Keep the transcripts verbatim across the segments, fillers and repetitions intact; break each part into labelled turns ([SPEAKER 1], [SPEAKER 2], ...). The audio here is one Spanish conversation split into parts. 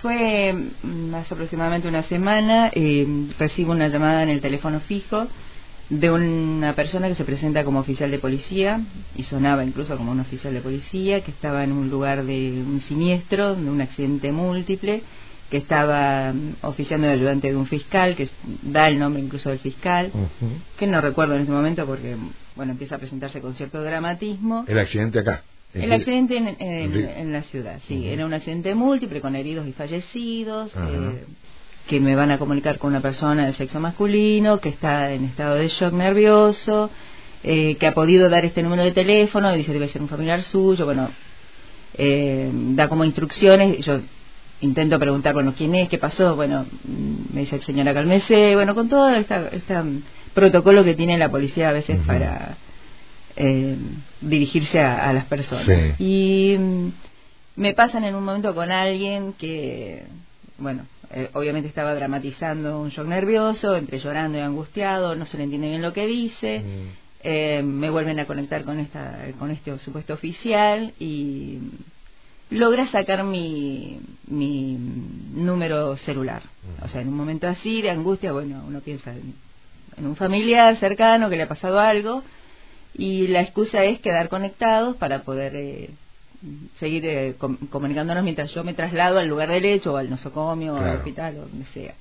[SPEAKER 1] Fue mm, hace aproximadamente una semana, eh, recibo una llamada en el teléfono fijo de una persona que se presenta como oficial de policía, y sonaba incluso como un oficial de policía, que estaba en un lugar de un siniestro, de un accidente múltiple, que estaba um, oficiando de ayudante de un fiscal, que da el nombre incluso del fiscal, uh-huh. que no recuerdo en este momento porque, bueno, empieza a presentarse con cierto dramatismo.
[SPEAKER 2] ¿El accidente acá?
[SPEAKER 1] El el accidente en, en, en la ciudad, sí, uh-huh. era un accidente múltiple con heridos y fallecidos, uh-huh. eh, que me van a comunicar con una persona del sexo masculino, que está en estado de shock nervioso, eh, que ha podido dar este número de teléfono, y dice debe ser un familiar suyo, bueno, eh, da como instrucciones, y yo intento preguntar, bueno, ¿quién es? ¿Qué pasó? Bueno, me dice señora cálmese, bueno, con todo este esta protocolo que tiene la policía a veces uh-huh. para eh, dirigirse a, a las personas.
[SPEAKER 2] Sí.
[SPEAKER 1] Y mm, me pasan en un momento con alguien que, bueno, eh, obviamente estaba dramatizando un shock nervioso, entre llorando y angustiado, no se le entiende bien lo que dice. Mm. Eh, me vuelven a conectar con esta con este supuesto oficial y logra sacar mi mi número celular. Mm. O sea, en un momento así de angustia, bueno, uno piensa en, en un familiar cercano que le ha pasado algo, y la excusa es quedar conectados para poder eh, seguir eh, com comunicándonos mientras yo me traslado al lugar del hecho, o al nosocomio, claro. o al hospital, o donde sea.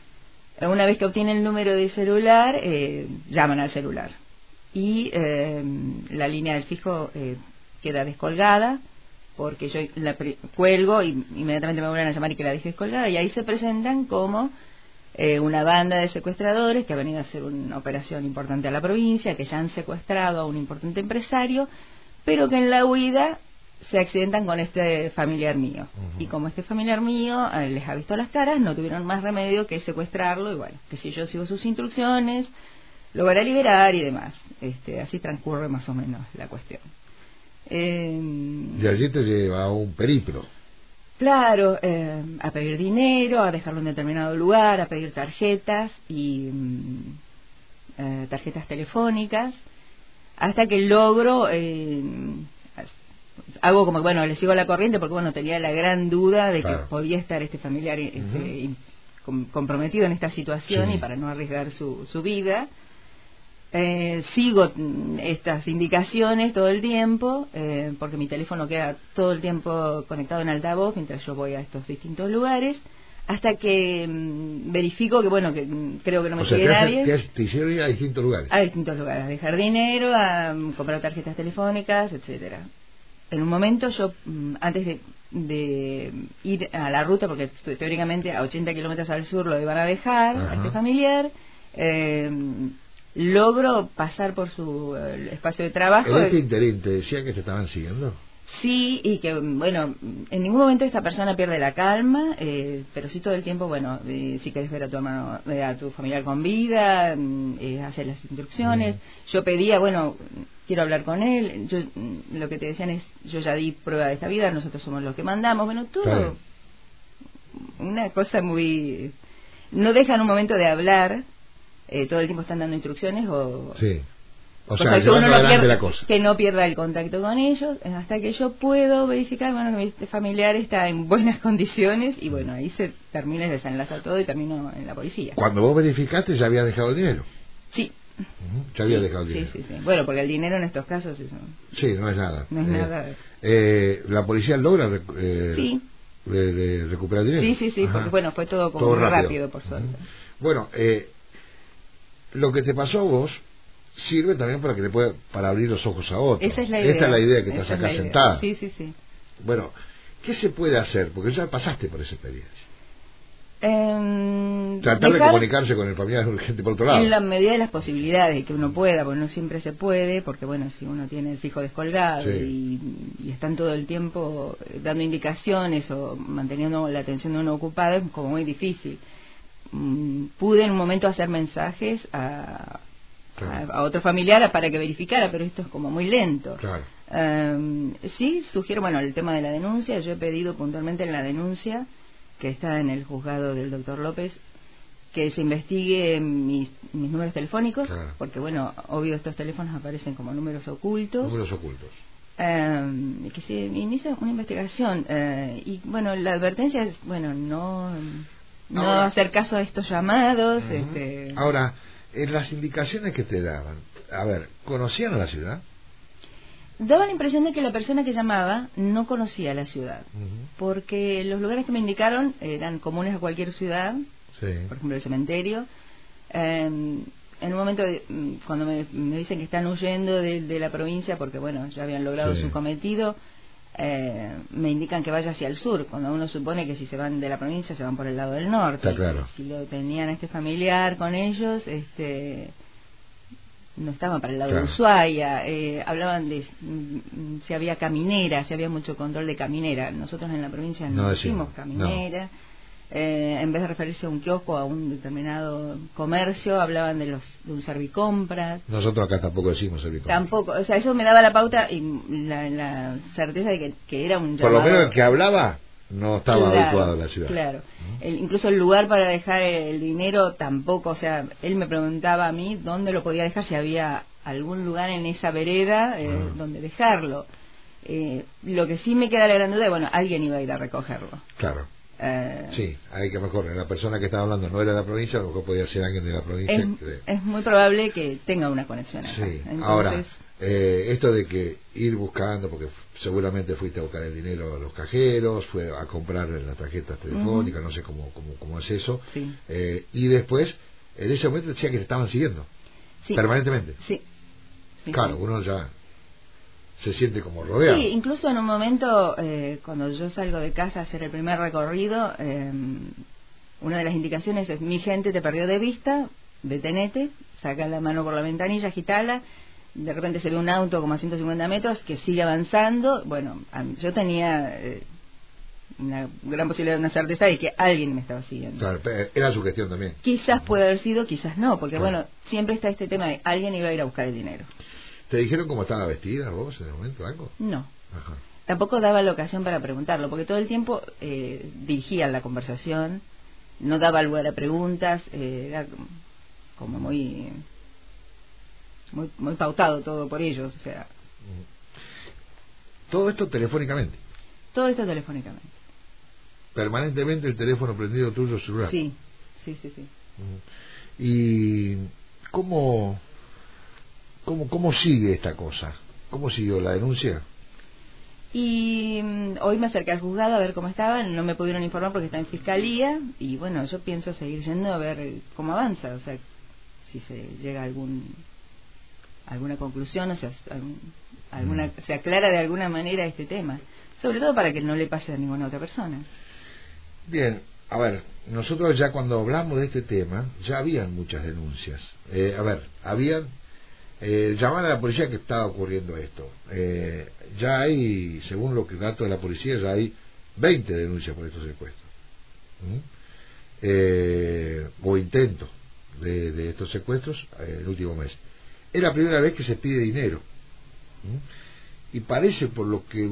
[SPEAKER 1] Una vez que obtienen el número de celular, eh, llaman al celular. Y eh, la línea del fijo eh, queda descolgada, porque yo la cuelgo y inmediatamente me vuelven a llamar y que la dejé descolgada, y ahí se presentan como eh, una banda de secuestradores que ha venido a hacer una operación importante a la provincia, que ya han secuestrado a un importante empresario, pero que en la huida se accidentan con este familiar mío. Uh-huh. Y como este familiar mío eh, les ha visto las caras, no tuvieron más remedio que secuestrarlo, y bueno, que si yo sigo sus instrucciones, lo van a liberar y demás. Este, así transcurre más o menos la cuestión. Eh,
[SPEAKER 2] y allí te lleva a un periplo.
[SPEAKER 1] Claro, eh, a pedir dinero, a dejarlo en determinado lugar, a pedir tarjetas y eh, tarjetas telefónicas, hasta que logro... Eh, hago como que, bueno, le sigo la corriente porque, bueno, tenía la gran duda de claro. que podía estar este familiar este, uh-huh. com comprometido en esta situación, sí. y para no arriesgar su, su vida. Eh, sigo estas indicaciones todo el tiempo, eh, porque mi teléfono queda todo el tiempo conectado en altavoz mientras yo voy a estos distintos lugares, hasta que mm, verifico que, bueno, que mm, creo que no me
[SPEAKER 2] o sea,
[SPEAKER 1] sigue
[SPEAKER 2] te
[SPEAKER 1] nadie.
[SPEAKER 2] Hace, te, hace, te hicieron ir a distintos lugares.
[SPEAKER 1] A distintos lugares, a dejar dinero, a um, comprar tarjetas telefónicas, etcétera. En un momento yo, antes de, de ir a la ruta, porque teóricamente a ochenta kilómetros al sur lo iban a dejar, ajá. a este familiar, eh, logro pasar por su eh, espacio de trabajo.
[SPEAKER 2] ¿En este interín te decía que te estaban siguiendo?
[SPEAKER 1] Sí, y que, bueno, en ningún momento esta persona pierde la calma, eh, pero sí todo el tiempo, bueno, eh, si querés ver a tu hermano, eh, a tu familiar con vida, eh, hacer las instrucciones. Mm. Yo pedía, bueno, quiero hablar con él. Yo, lo que te decían es, yo ya di prueba de esta vida, nosotros somos los que mandamos. Bueno, todo, claro. una cosa muy... No dejan un momento de hablar, eh, todo el tiempo están dando instrucciones o...
[SPEAKER 2] Sí. O, o
[SPEAKER 1] sea,
[SPEAKER 2] sea que, uno no pierda, la cosa.
[SPEAKER 1] que no pierda el contacto con ellos hasta que yo puedo verificar, bueno, que mi familiar está en buenas condiciones, y bueno, ahí se termina y desenlaza todo y termino en la policía.
[SPEAKER 2] Cuando vos verificaste, ¿ya habías dejado el dinero?
[SPEAKER 1] Sí.
[SPEAKER 2] Uh-huh. Ya habías
[SPEAKER 1] sí,
[SPEAKER 2] dejado el dinero.
[SPEAKER 1] Sí, sí, sí. Bueno, porque el dinero en estos casos eso...
[SPEAKER 2] Sí, no es nada.
[SPEAKER 1] No es
[SPEAKER 2] eh,
[SPEAKER 1] nada.
[SPEAKER 2] Eh, ¿La policía logra eh,
[SPEAKER 1] sí.
[SPEAKER 2] re, re, recuperar dinero?
[SPEAKER 1] Sí, sí, sí, ajá. Porque bueno, fue todo como
[SPEAKER 2] todo
[SPEAKER 1] muy
[SPEAKER 2] rápido.
[SPEAKER 1] rápido, por suerte. Uh-huh.
[SPEAKER 2] Bueno, eh, lo que te pasó a vos sirve también para que le pueda, para abrir los ojos a otros.
[SPEAKER 1] Esa es la idea.
[SPEAKER 2] Esta es la idea que estás
[SPEAKER 1] Esa
[SPEAKER 2] acá
[SPEAKER 1] es
[SPEAKER 2] sentada.
[SPEAKER 1] Sí, sí, sí.
[SPEAKER 2] Bueno, ¿qué se puede hacer? Porque ya pasaste por esa experiencia.
[SPEAKER 1] Eh,
[SPEAKER 2] Tratar de comunicarse con el familiar urgente por otro lado.
[SPEAKER 1] En la medida de las posibilidades que uno pueda, porque no siempre se puede, porque bueno, si uno tiene el fijo descolgado, sí. y, y están todo el tiempo dando indicaciones o manteniendo la atención de uno ocupado, es como muy difícil. Mm, pude en un momento hacer mensajes a... Claro. A, a otro familiar para que verificara, pero esto es como muy lento.
[SPEAKER 2] Claro.
[SPEAKER 1] Um, sí, sugiero, bueno, el tema de la denuncia. Yo he pedido puntualmente en la denuncia, que está en el juzgado del doctor López, que se investigue mis, mis números telefónicos, claro. porque, bueno, obvio estos teléfonos aparecen como números ocultos.
[SPEAKER 2] Números ocultos.
[SPEAKER 1] eh, que se inicia una investigación. Eh, y bueno, la advertencia es, bueno, no, no
[SPEAKER 2] Ahora,
[SPEAKER 1] hacer caso a estos llamados.
[SPEAKER 2] Uh-huh.
[SPEAKER 1] este...
[SPEAKER 2] Ahora, en las indicaciones que te daban, a ver, ¿conocían la ciudad?
[SPEAKER 1] Daba la impresión de que la persona que llamaba no conocía la ciudad,
[SPEAKER 2] Uh-huh.
[SPEAKER 1] porque los lugares que me indicaron eran comunes a cualquier ciudad,
[SPEAKER 2] sí.
[SPEAKER 1] Por ejemplo el cementerio. Eh, en un momento, de, cuando me, me dicen que están huyendo de, de la provincia porque bueno, ya habían logrado
[SPEAKER 2] sí.
[SPEAKER 1] su cometido, eh, me indican que vaya hacia el sur, cuando uno supone que si se van de la provincia se van por el lado del norte.
[SPEAKER 2] Está claro.
[SPEAKER 1] Si lo tenían a este familiar con ellos, este... no estaban para el lado claro. de Ushuaia, eh, hablaban de mm, si había caminera, si había mucho control de caminera. Nosotros en la provincia no, no decimos caminera. No. Eh, en vez de referirse a un kiosco, a un determinado comercio, hablaban de los de un servicompras.
[SPEAKER 2] Nosotros acá tampoco decimos servicompras.
[SPEAKER 1] Tampoco, o sea, eso me daba la pauta y la, la certeza de que, que era un llamado.
[SPEAKER 2] Por lo menos el que hablaba no estaba
[SPEAKER 1] claro,
[SPEAKER 2] habituado a la ciudad.
[SPEAKER 1] Claro. ¿Mm? El, incluso el lugar para dejar el dinero tampoco, o sea, él me preguntaba a mí dónde lo podía dejar, si había algún lugar en esa vereda eh, uh-huh. donde dejarlo. Eh, lo que sí me queda la gran duda es, bueno, alguien iba a ir a recogerlo.
[SPEAKER 2] Claro.
[SPEAKER 1] Eh,
[SPEAKER 2] sí, hay que mejor, la persona que estaba hablando no era de la provincia, a lo mejor podía ser alguien de la provincia.
[SPEAKER 1] Es,
[SPEAKER 2] que...
[SPEAKER 1] es muy probable que tenga una conexión acá.
[SPEAKER 2] Sí,
[SPEAKER 1] Entonces...
[SPEAKER 2] ahora, eh, esto de que ir buscando, porque seguramente fuiste a buscar el dinero a los cajeros, fue a comprar las tarjetas telefónicas, uh-huh. no sé cómo, cómo, cómo es eso,
[SPEAKER 1] sí.
[SPEAKER 2] eh, y después, en ese momento decía que te estaban siguiendo,
[SPEAKER 1] sí.
[SPEAKER 2] permanentemente.
[SPEAKER 1] Sí. sí
[SPEAKER 2] claro,
[SPEAKER 1] sí.
[SPEAKER 2] uno ya se siente como rodeado.
[SPEAKER 1] Sí, incluso en un momento, eh, cuando yo salgo de casa a hacer el primer recorrido, eh, una de las indicaciones es: mi gente te perdió de vista, detenete, saca la mano por la ventanilla, agitala. De repente se ve un auto como a ciento cincuenta metros que sigue avanzando. Bueno, yo tenía eh, una gran posibilidad de una certeza de que alguien me estaba siguiendo.
[SPEAKER 2] Claro, era su gestión también.
[SPEAKER 1] Quizás puede haber sido, quizás no, porque
[SPEAKER 2] claro.
[SPEAKER 1] bueno, siempre está este tema de alguien iba a ir a buscar el dinero.
[SPEAKER 2] ¿Te dijeron cómo estaba vestida vos en el momento, algo?
[SPEAKER 1] No.
[SPEAKER 2] Ajá.
[SPEAKER 1] Tampoco daba la ocasión para preguntarlo, porque todo el tiempo eh, dirigía la conversación, no daba lugar a preguntas, eh, era como muy... Muy, muy pautado todo por ellos, o sea.
[SPEAKER 2] Todo esto telefónicamente.
[SPEAKER 1] Todo esto telefónicamente.
[SPEAKER 2] Permanentemente el teléfono prendido tuyo celular.
[SPEAKER 1] Sí, sí, sí, sí.
[SPEAKER 2] ¿Y cómo, cómo, cómo sigue esta cosa? ¿Cómo siguió la denuncia?
[SPEAKER 1] Y um, hoy me acerqué al juzgado a ver cómo estaba, no me pudieron informar porque está en fiscalía, y bueno, yo pienso seguir yendo a ver cómo avanza, o sea, si se llega a algún... alguna conclusión, o sea, alguna, mm. se aclara de alguna manera este tema, sobre todo para que no le pase a ninguna otra persona.
[SPEAKER 2] Bien, a ver, nosotros ya cuando hablamos de este tema, ya habían muchas denuncias. Eh, a ver, habían, eh, llamaban a la policía que estaba ocurriendo esto. Eh, ya hay, según los datos de la policía, ya hay veinte denuncias por estos secuestros. ¿Mm? Eh, o intentos de, de estos secuestros eh, el último mes. Es la primera vez que se pide dinero. ¿Mm? Y parece, por lo que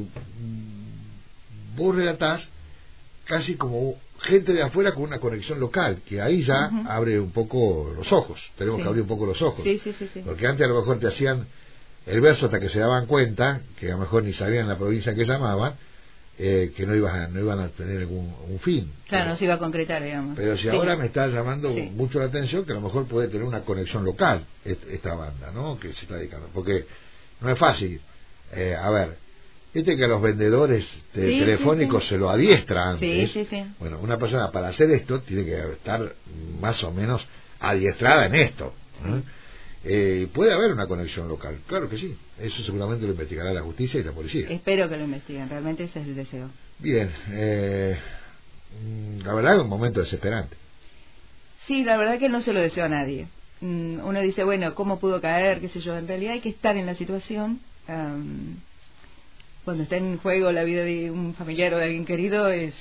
[SPEAKER 2] vos relatás, casi como gente de afuera con una conexión local, que ahí ya uh-huh. abre un poco los ojos. Tenemos sí. que abrir un poco los ojos.
[SPEAKER 1] Sí, sí, sí, sí.
[SPEAKER 2] Porque antes a lo mejor te hacían el verso hasta que se daban cuenta, que a lo mejor ni sabían la provincia en que llamaban, eh, que no iban, a, no iban a tener algún un fin.
[SPEAKER 1] Claro,
[SPEAKER 2] pero,
[SPEAKER 1] no se iba a concretar, digamos.
[SPEAKER 2] Pero si sí. ahora me está llamando sí. mucho la atención, que a lo mejor puede tener una conexión local esta banda, ¿no? Que se está dedicando. Porque no es fácil. Eh, a ver, viste que a los vendedores de
[SPEAKER 1] sí,
[SPEAKER 2] telefónicos
[SPEAKER 1] sí, sí.
[SPEAKER 2] se lo adiestra antes.
[SPEAKER 1] Sí, sí, sí.
[SPEAKER 2] Bueno, una persona para hacer esto tiene que estar más o menos adiestrada en esto, ¿no? Eh, puede haber una conexión local, claro que sí. Eso seguramente lo investigará la justicia y la policía.
[SPEAKER 1] Espero que lo investiguen, realmente ese es el deseo.
[SPEAKER 2] Bien, eh, la verdad es un momento desesperante.
[SPEAKER 1] Sí, la verdad que no se lo deseo a nadie. Uno dice, bueno, ¿cómo pudo caer? Qué sé yo, en realidad hay que estar en la situación. Um, cuando está en juego la vida de un familiar o de alguien querido es...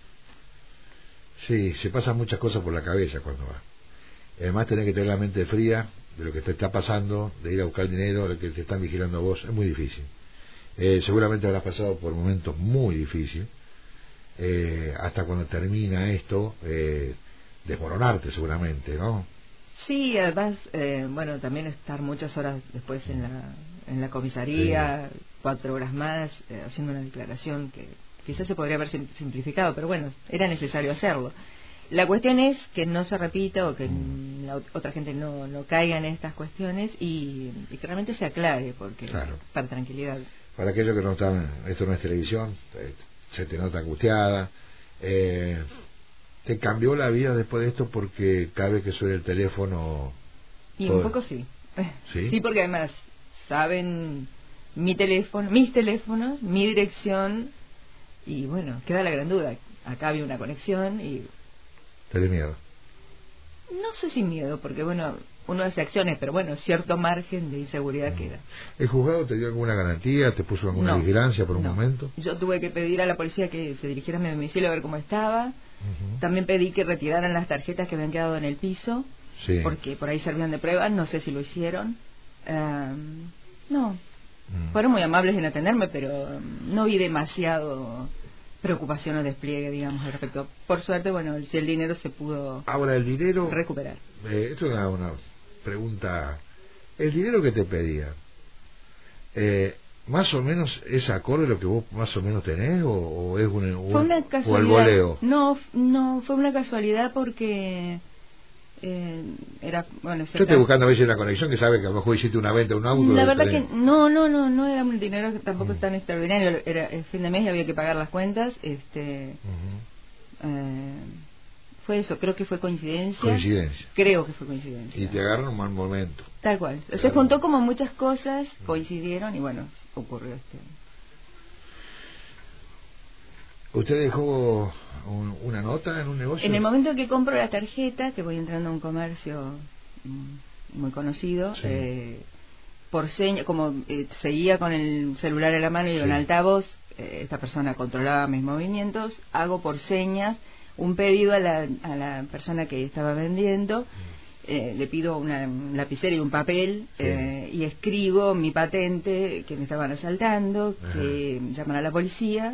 [SPEAKER 2] Sí, se pasan muchas cosas por la cabeza cuando va. Además tenés que tener la mente fría de lo que te está pasando, de ir a buscar dinero, de lo que te están vigilando a vos, es muy difícil. Eh, seguramente habrás pasado por momentos muy difíciles, eh, hasta cuando termina esto, eh, desmoronarte seguramente, ¿no?
[SPEAKER 1] Sí, además, eh, bueno, también estar muchas horas después en la, en la comisaría, sí. cuatro horas más, eh, haciendo una declaración que quizás se podría haber simplificado, pero bueno, era necesario hacerlo. La cuestión es que no se repita o que mm. la otra gente no, no caiga en estas cuestiones y, y que realmente se aclare, porque
[SPEAKER 2] claro.
[SPEAKER 1] para tranquilidad.
[SPEAKER 2] Para aquellos que no están, esto no es televisión, se te nota angustiada. Eh, ¿Te cambió la vida después de esto porque cada vez que suena el teléfono?
[SPEAKER 1] Y
[SPEAKER 2] todo...
[SPEAKER 1] un poco sí.
[SPEAKER 2] sí.
[SPEAKER 1] Sí, porque además saben mi teléfono, mis teléfonos, mi dirección y bueno, queda la gran duda. Acá había una conexión y...
[SPEAKER 2] ¿Tenés miedo?
[SPEAKER 1] No sé si miedo, porque bueno, uno hace acciones, pero bueno, cierto margen de inseguridad mm. queda.
[SPEAKER 2] ¿El juzgado te dio alguna garantía? ¿Te puso alguna
[SPEAKER 1] no,
[SPEAKER 2] vigilancia por un
[SPEAKER 1] no.
[SPEAKER 2] momento?
[SPEAKER 1] Yo tuve que pedir a la policía que se dirigiera a mi domicilio a ver cómo estaba. Uh-huh. También pedí que retiraran las tarjetas que habían quedado en el piso, sí. porque por ahí servían de prueba, no sé si lo hicieron. Um, no, mm. fueron muy amables en atenderme, pero no vi demasiado... preocupación o despliegue, digamos, al respecto. Por suerte, bueno, si el dinero se pudo
[SPEAKER 2] ahora el dinero
[SPEAKER 1] recuperar.
[SPEAKER 2] Eh, esto es una, una pregunta. El dinero que te pedía, eh, más o menos es acorde a lo que vos más o menos tenés o, o es un, un
[SPEAKER 1] fue una casualidad,
[SPEAKER 2] o el voleo.
[SPEAKER 1] No, no, fue una casualidad porque eh, era bueno.
[SPEAKER 2] Yo estoy buscando a veces una conexión que sabe que a lo mejor hiciste una venta de un auto.
[SPEAKER 1] La verdad que no, no, no, no era un dinero que tampoco mm. tan extraordinario. Era el fin de mes y había que pagar las cuentas. Este, uh-huh. eh, fue eso, creo que fue coincidencia.
[SPEAKER 2] Coincidencia.
[SPEAKER 1] Creo que fue coincidencia.
[SPEAKER 2] Y te agarran un mal momento.
[SPEAKER 1] Tal cual. Se claro. juntó como muchas cosas, coincidieron y bueno, ocurrió este.
[SPEAKER 2] ¿Usted dejó un, una nota en un negocio?
[SPEAKER 1] En el momento que compro la tarjeta, que voy entrando a un comercio muy conocido, sí. eh, por señas, como eh, seguía con el celular en la mano y sí. en altavoz, eh, esta persona controlaba mis movimientos, hago por señas un pedido a la, a la persona que estaba vendiendo, eh, le pido una, un lapicero y un papel sí. eh, y escribo mi patente, que me estaban asaltando, ajá. que llaman a la policía.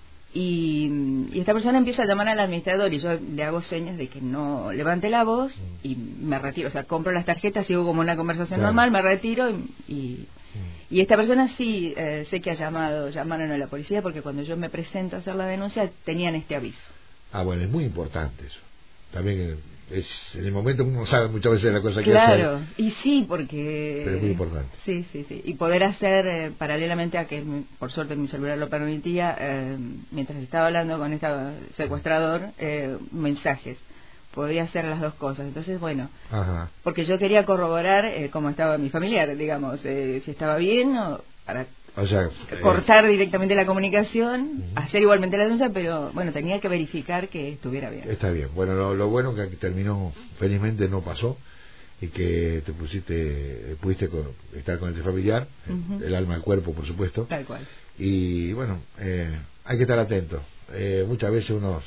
[SPEAKER 1] Y, y esta persona empieza a llamar al administrador y yo le hago señas de que no levante la voz y me retiro, o sea, compro las tarjetas, sigo como una conversación claro. normal, me retiro y, y, y esta persona sí, eh, sé que ha llamado, llamaron a la policía porque cuando yo me presento a hacer la denuncia tenían este aviso.
[SPEAKER 2] Ah, bueno, es muy importante eso. También es en el momento uno sabe muchas veces la cosa que
[SPEAKER 1] claro,
[SPEAKER 2] hace.
[SPEAKER 1] Claro, y sí, porque...
[SPEAKER 2] Pero es muy importante.
[SPEAKER 1] Sí, sí, sí. Y poder hacer, eh, paralelamente a que, por suerte, mi celular lo permitía, eh, mientras estaba hablando con este secuestrador, eh, mensajes. Podía hacer las dos cosas. Entonces, bueno, ajá. porque yo quería corroborar eh, cómo estaba mi familiar, digamos, eh, si estaba bien o para...
[SPEAKER 2] O sea,
[SPEAKER 1] cortar
[SPEAKER 2] eh,
[SPEAKER 1] directamente la comunicación, uh-huh. hacer igualmente la denuncia, pero bueno, tenía que verificar que estuviera bien.
[SPEAKER 2] Está bien. Bueno, lo, lo bueno que terminó, felizmente no pasó y que te pusiste, pudiste con, estar con el familiar, uh-huh. el alma al cuerpo, por supuesto.
[SPEAKER 1] Tal cual.
[SPEAKER 2] Y bueno, eh, hay que estar atento. Eh, muchas veces unos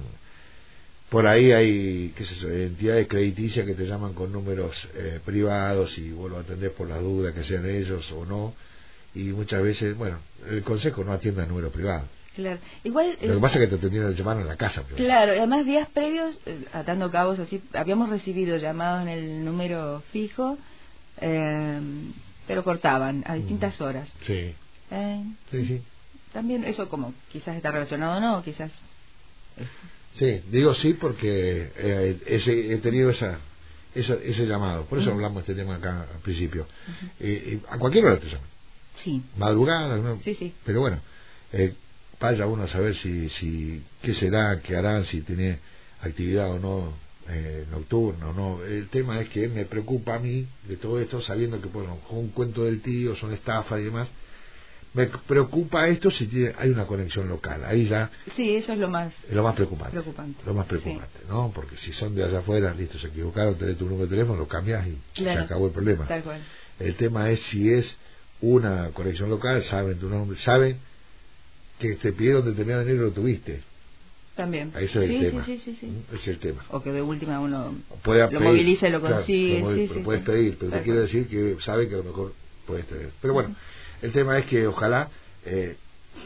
[SPEAKER 2] por ahí hay, qué sé yo, entidades crediticias que te llaman con números eh, privados y vos lo atendés por las dudas que sean ellos o no. Y muchas veces, bueno, el consejo no atiende a números privados.
[SPEAKER 1] Claro. Igual,
[SPEAKER 2] lo que pasa es que te atendieron el llamado en la casa.
[SPEAKER 1] Pero... Claro, además días previos, eh, atando cabos así, habíamos recibido llamados en el número fijo, eh, pero cortaban a distintas mm. horas.
[SPEAKER 2] Sí.
[SPEAKER 1] Eh,
[SPEAKER 2] sí, sí.
[SPEAKER 1] También eso como quizás está relacionado o no, quizás... Eh.
[SPEAKER 2] Sí, digo sí porque eh, ese, he tenido esa... Ese, ese llamado, por eso uh-huh. hablamos de este tema acá al principio. Uh-huh. eh, a cualquier hora te llaman.
[SPEAKER 1] Sí.
[SPEAKER 2] Madrugada, ¿no?
[SPEAKER 1] Sí, sí.
[SPEAKER 2] Pero bueno, eh, vaya uno a saber si, si qué será, qué harán, si tiene actividad o no eh, nocturna o no. El tema es que me preocupa a mí de todo esto, sabiendo que bueno, un cuento del tío, son estafas y demás. Me preocupa esto si tiene, hay una conexión local. Ahí ya.
[SPEAKER 1] Sí, eso es lo más.
[SPEAKER 2] Es lo más preocupante.
[SPEAKER 1] preocupante.
[SPEAKER 2] Lo más preocupante, sí. ¿no? Porque si son de allá afuera, listo, se equivocaron, tenés tu número de teléfono, lo cambias y claro. se acabó el problema.
[SPEAKER 1] Tal cual.
[SPEAKER 2] El tema es si es una conexión local, saben tu nombre, saben que te pidieron determinado dinero y lo tuviste.
[SPEAKER 1] También.
[SPEAKER 2] Ese es
[SPEAKER 1] sí,
[SPEAKER 2] el
[SPEAKER 1] sí,
[SPEAKER 2] tema.
[SPEAKER 1] Sí, sí, sí.
[SPEAKER 2] Ese es el tema.
[SPEAKER 1] O que de última uno
[SPEAKER 2] puede
[SPEAKER 1] lo
[SPEAKER 2] pedir,
[SPEAKER 1] moviliza y lo
[SPEAKER 2] claro,
[SPEAKER 1] consigue.
[SPEAKER 2] Lo
[SPEAKER 1] sí,
[SPEAKER 2] pero
[SPEAKER 1] sí,
[SPEAKER 2] puedes
[SPEAKER 1] sí.
[SPEAKER 2] pedir, pero
[SPEAKER 1] Tal
[SPEAKER 2] te quiero
[SPEAKER 1] cual.
[SPEAKER 2] decir que saben que a lo mejor puedes tener. Pero bueno, el tema es que ojalá eh,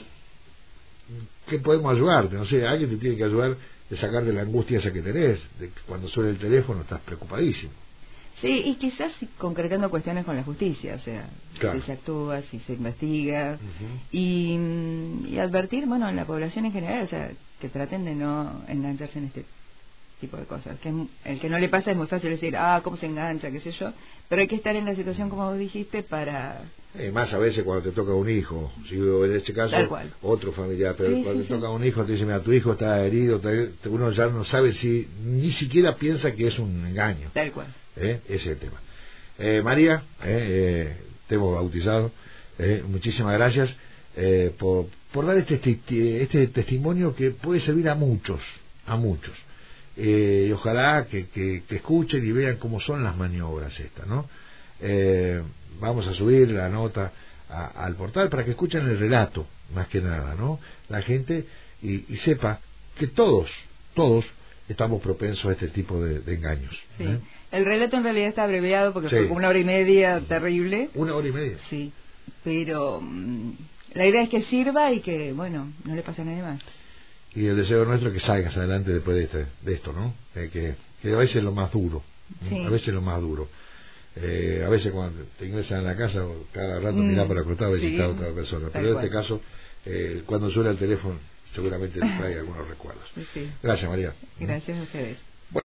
[SPEAKER 2] ¿qué podemos ayudarte? No sé, alguien te tiene que ayudar de sacar de la angustia esa que tenés, de que cuando suena el teléfono estás preocupadísimo.
[SPEAKER 1] Sí, y quizás concretando cuestiones con la justicia, o sea,
[SPEAKER 2] claro.
[SPEAKER 1] si se actúa, si se investiga,
[SPEAKER 2] Uh-huh.
[SPEAKER 1] y, y advertir, bueno, en la población en general, o sea, que traten de no engancharse en este tipo de cosas. Que el que no le pasa es muy fácil decir, ah, cómo se engancha, qué sé yo, pero hay que estar en la situación, como vos dijiste, para...
[SPEAKER 2] Y más a veces cuando te toca un hijo, si en este caso otro familiar, pero sí, cuando sí, te toca sí. un hijo te dice, mira, tu hijo está herido, te, uno ya no sabe si, ni siquiera piensa que es un engaño.
[SPEAKER 1] Tal cual.
[SPEAKER 2] ¿Eh? Ese es el tema. Eh, María, eh, eh, te hemos bautizado, eh, muchísimas gracias eh, por, por dar este, este, este testimonio que puede servir a muchos, a muchos. Eh, y ojalá que, que, que escuchen y vean cómo son las maniobras estas, ¿no? Eh, vamos a subir la nota a, al portal para que escuchen el relato, más que nada, ¿no? La gente y, y sepa que todos, todos estamos propensos a este tipo de, de engaños.
[SPEAKER 1] Sí.
[SPEAKER 2] ¿eh?
[SPEAKER 1] El relato en realidad está abreviado porque
[SPEAKER 2] sí.
[SPEAKER 1] fue como una hora y media terrible.
[SPEAKER 2] Una hora y media.
[SPEAKER 1] Sí, pero mmm, la idea es que sirva y que, bueno, no le pase a nadie más.
[SPEAKER 2] Y el deseo nuestro es que salgas adelante después de, este, de esto, ¿no? Eh, que, que a veces es lo más duro,
[SPEAKER 1] sí.
[SPEAKER 2] a veces es lo más duro. Eh, a veces cuando te ingresan a la casa, cada rato mm, mirás para el costado y sí, está otra persona. Pero en cual. este caso, eh, cuando suena el teléfono, seguramente te trae algunos recuerdos.
[SPEAKER 1] Sí.
[SPEAKER 2] Gracias, María.
[SPEAKER 1] Gracias a ustedes.